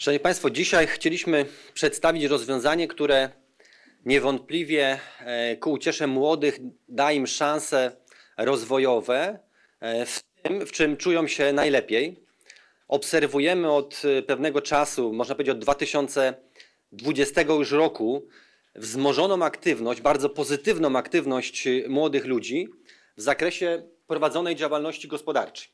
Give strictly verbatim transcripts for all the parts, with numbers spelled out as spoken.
Szanowni Państwo, dzisiaj chcieliśmy przedstawić rozwiązanie, które niewątpliwie ku uciesze młodych da im szanse rozwojowe w tym, w czym czują się najlepiej. Obserwujemy od pewnego czasu, można powiedzieć od dwa tysiące dwudziestego już roku, wzmożoną aktywność, bardzo pozytywną aktywność młodych ludzi w zakresie prowadzonej działalności gospodarczej.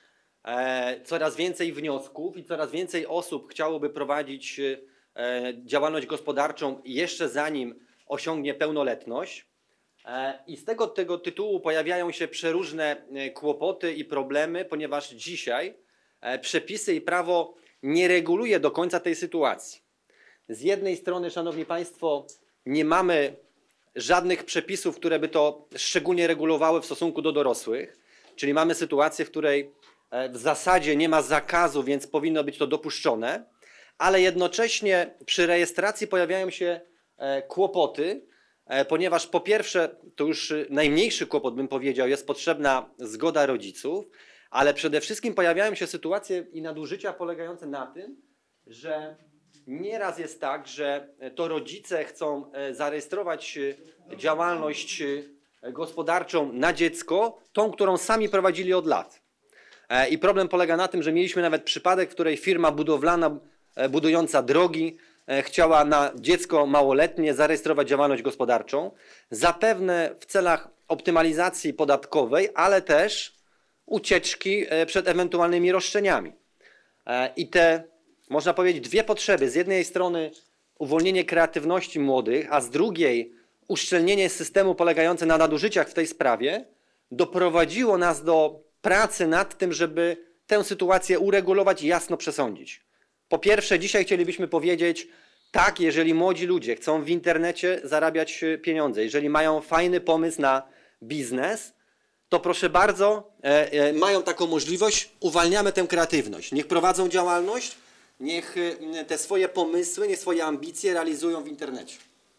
Coraz więcej wniosków i coraz więcej osób chciałoby prowadzić działalność gospodarczą jeszcze zanim osiągnie pełnoletność. I z tego, tego tytułu pojawiają się przeróżne kłopoty i problemy, ponieważ dzisiaj przepisy i prawo nie reguluje do końca tej sytuacji. Z jednej strony, Szanowni Państwo, nie mamy żadnych przepisów, które by to szczególnie regulowały w stosunku do dorosłych, czyli mamy sytuację, w której w zasadzie nie ma zakazu, więc powinno być to dopuszczone, ale jednocześnie przy rejestracji pojawiają się kłopoty, ponieważ po pierwsze, to już najmniejszy kłopot bym powiedział, jest potrzebna zgoda rodziców, ale przede wszystkim pojawiają się sytuacje i nadużycia polegające na tym, że nieraz jest tak, że to rodzice chcą zarejestrować działalność gospodarczą na dziecko, tą, którą sami prowadzili od lat. I problem polega na tym, że mieliśmy nawet przypadek, w której firma budowlana budująca drogi chciała na dziecko małoletnie zarejestrować działalność gospodarczą, zapewne w celach optymalizacji podatkowej, ale też ucieczki przed ewentualnymi roszczeniami. I te, można powiedzieć, dwie potrzeby, z jednej strony uwolnienie kreatywności młodych, a z drugiej uszczelnienie systemu polegające na nadużyciach w tej sprawie, doprowadziło nas do pracy nad tym, żeby tę sytuację uregulować i jasno przesądzić. Po pierwsze, dzisiaj chcielibyśmy powiedzieć, tak, jeżeli młodzi ludzie chcą w internecie zarabiać pieniądze, jeżeli mają fajny pomysł na biznes, to proszę bardzo, e, e, mają taką możliwość, uwalniamy tę kreatywność. Niech prowadzą działalność, niech te swoje pomysły, niech swoje ambicje realizują w internecie.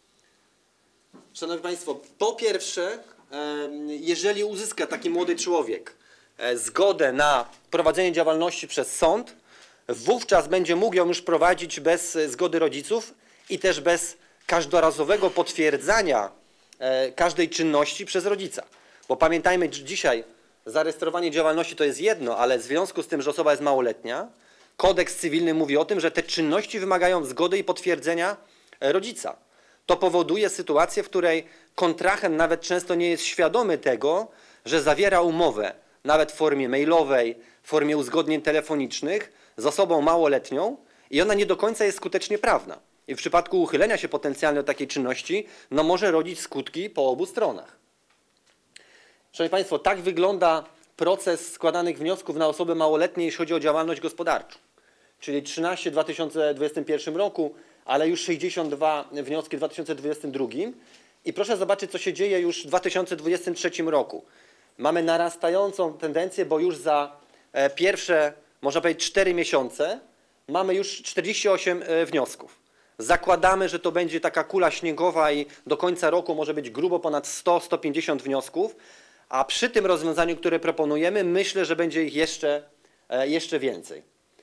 Szanowni Państwo, po pierwsze, e, jeżeli uzyska taki młody człowiek zgodę na prowadzenie działalności przez sąd, wówczas będzie mógł ją już prowadzić bez zgody rodziców i też bez każdorazowego potwierdzania każdej czynności przez rodzica. Bo pamiętajmy, że dzisiaj zarejestrowanie działalności to jest jedno, ale w związku z tym, że osoba jest małoletnia, kodeks cywilny mówi o tym, że te czynności wymagają zgody i potwierdzenia rodzica. To powoduje sytuację, w której kontrahent nawet często nie jest świadomy tego, że zawiera umowę nawet w formie mailowej, w formie uzgodnień telefonicznych z osobą małoletnią i ona nie do końca jest skutecznie prawna. I w przypadku uchylenia się potencjalnie od takiej czynności, no może rodzić skutki po obu stronach. Szanowni Państwo, tak wygląda proces składanych wniosków na osoby małoletnie, jeśli chodzi o działalność gospodarczą. Czyli trzynaście w dwa tysiące dwudziestym pierwszym roku, ale już sześćdziesiąt dwa wnioski w dwa tysiące dwudziestym drugim. I proszę zobaczyć, co się dzieje już w dwa tysiące dwudziestym trzecim roku. Mamy narastającą tendencję, bo już za pierwsze, można powiedzieć, cztery miesiące mamy już czterdzieści osiem wniosków. Zakładamy, że to będzie taka kula śniegowa i do końca roku może być grubo ponad sto do stu pięćdziesięciu wniosków, a przy tym rozwiązaniu, które proponujemy, myślę, że będzie ich jeszcze, jeszcze więcej.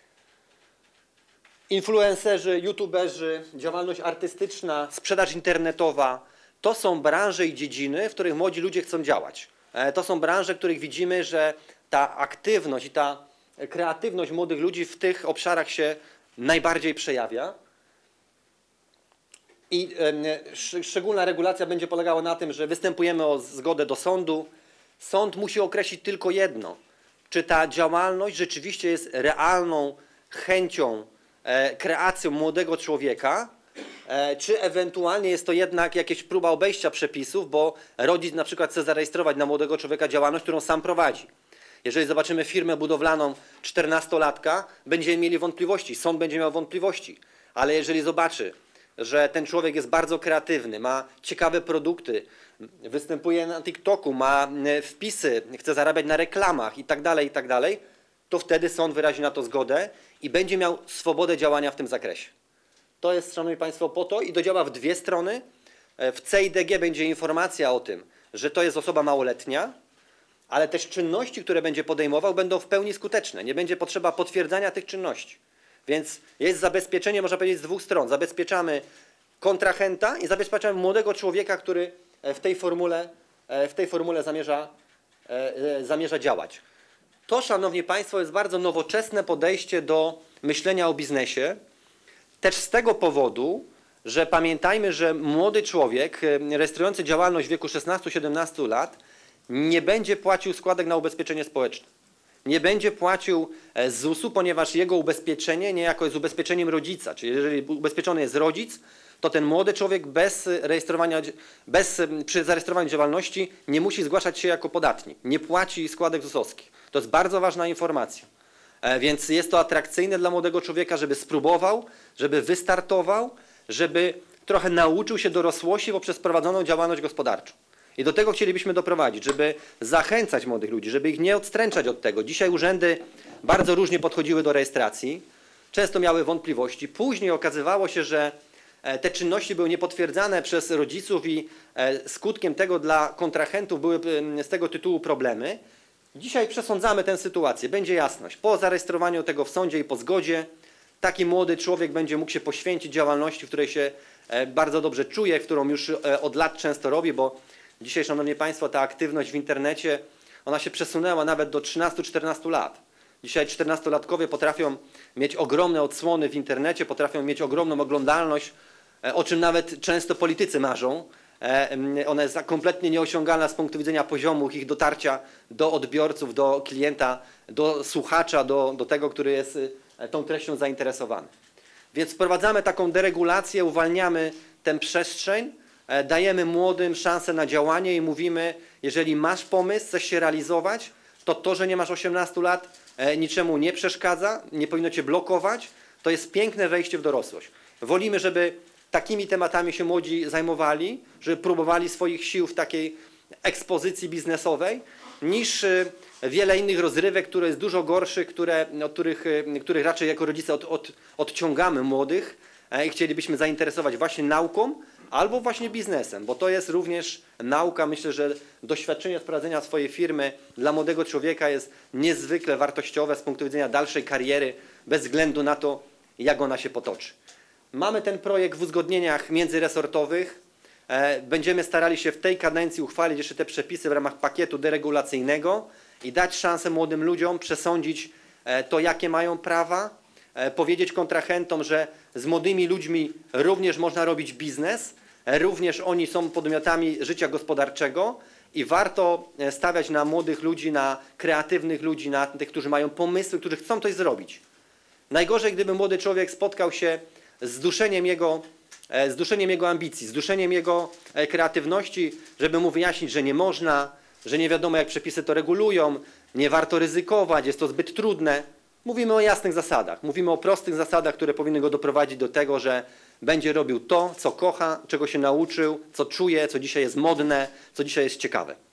Influencerzy, youtuberzy, działalność artystyczna, sprzedaż internetowa, to są branże i dziedziny, w których młodzi ludzie chcą działać. To są branże, w których widzimy, że ta aktywność i ta kreatywność młodych ludzi w tych obszarach się najbardziej przejawia. I szczególna regulacja będzie polegała na tym, że występujemy o zgodę do sądu. Sąd musi określić tylko jedno, czy ta działalność rzeczywiście jest realną chęcią, kreacją młodego człowieka, czy ewentualnie jest to jednak jakaś próba obejścia przepisów, bo rodzic na przykład chce zarejestrować na młodego człowieka działalność, którą sam prowadzi. Jeżeli zobaczymy firmę budowlaną czternastolatka, będziemy mieli wątpliwości, sąd będzie miał wątpliwości, ale jeżeli zobaczy, że ten człowiek jest bardzo kreatywny, ma ciekawe produkty, występuje na TikToku, ma wpisy, chce zarabiać na reklamach i tak dalej, i tak dalej, to wtedy sąd wyrazi na to zgodę i będzie miał swobodę działania w tym zakresie. To jest, Szanowni Państwo, po to i to działa w dwie strony. W C I D G będzie informacja o tym, że to jest osoba małoletnia, ale też czynności, które będzie podejmował, będą w pełni skuteczne. Nie będzie potrzeba potwierdzania tych czynności. Więc jest zabezpieczenie, można powiedzieć, z dwóch stron. Zabezpieczamy kontrahenta i zabezpieczamy młodego człowieka, który w tej formule, w tej formule zamierza, zamierza działać. To, szanowni państwo, jest bardzo nowoczesne podejście do myślenia o biznesie. Też z tego powodu, że pamiętajmy, że młody człowiek rejestrujący działalność w wieku szesnastu siedemnastu lat nie będzie płacił składek na ubezpieczenie społeczne. Nie będzie płacił z zusu, ponieważ jego ubezpieczenie niejako jest ubezpieczeniem rodzica. Czyli jeżeli ubezpieczony jest rodzic, to ten młody człowiek bez rejestrowania, bez, przy zarejestrowaniu działalności nie musi zgłaszać się jako podatnik. Nie płaci składek zusowskich. To jest bardzo ważna informacja. Więc jest to atrakcyjne dla młodego człowieka, żeby spróbował, żeby wystartował, żeby trochę nauczył się dorosłości poprzez prowadzoną działalność gospodarczą. I do tego chcielibyśmy doprowadzić, żeby zachęcać młodych ludzi, żeby ich nie odstręczać od tego. Dzisiaj urzędy bardzo różnie podchodziły do rejestracji, często miały wątpliwości. Później okazywało się, że te czynności były niepotwierdzane przez rodziców i skutkiem tego dla kontrahentów były z tego tytułu problemy. Dzisiaj przesądzamy tę sytuację, będzie jasność. Po zarejestrowaniu tego w sądzie i po zgodzie taki młody człowiek będzie mógł się poświęcić działalności, w której się bardzo dobrze czuje, którą już od lat często robi, bo dzisiaj, szanowni państwo, ta aktywność w internecie, ona się przesunęła nawet do trzynastu czternastu lat. Dzisiaj czternastolatkowie potrafią mieć ogromne odsłony w internecie, potrafią mieć ogromną oglądalność, o czym nawet często politycy marzą. Ona jest kompletnie nieosiągalna z punktu widzenia poziomu ich dotarcia do odbiorców, do klienta, do słuchacza, do, do tego, który jest tą treścią zainteresowany. Więc wprowadzamy taką deregulację, uwalniamy tę przestrzeń, dajemy młodym szansę na działanie i mówimy, jeżeli masz pomysł, chcesz się realizować, to to, że nie masz osiemnastu lat, niczemu nie przeszkadza, nie powinno cię blokować, to jest piękne wejście w dorosłość. Wolimy, żeby takimi tematami się młodzi zajmowali, żeby próbowali swoich sił w takiej ekspozycji biznesowej, niż wiele innych rozrywek, które jest dużo gorszych, które, od których, których raczej jako rodzice od, od, odciągamy młodych i chcielibyśmy zainteresować właśnie nauką albo właśnie biznesem, bo to jest również nauka. Myślę, że doświadczenie z prowadzenia swojej firmy dla młodego człowieka jest niezwykle wartościowe z punktu widzenia dalszej kariery, bez względu na to, jak ona się potoczy. Mamy ten projekt w uzgodnieniach międzyresortowych. Będziemy starali się w tej kadencji uchwalić jeszcze te przepisy w ramach pakietu deregulacyjnego i dać szansę młodym ludziom przesądzić to, jakie mają prawa, powiedzieć kontrahentom, że z młodymi ludźmi również można robić biznes, również oni są podmiotami życia gospodarczego i warto stawiać na młodych ludzi, na kreatywnych ludzi, na tych, którzy mają pomysły, którzy chcą coś zrobić. Najgorzej, gdyby młody człowiek spotkał się z duszeniem jego, z duszeniem jego ambicji, z duszeniem jego kreatywności, żeby mu wyjaśnić, że nie można, że nie wiadomo, jak przepisy to regulują, nie warto ryzykować, jest to zbyt trudne. Mówimy o jasnych zasadach, mówimy o prostych zasadach, które powinny go doprowadzić do tego, że będzie robił to, co kocha, czego się nauczył, co czuje, co dzisiaj jest modne, co dzisiaj jest ciekawe.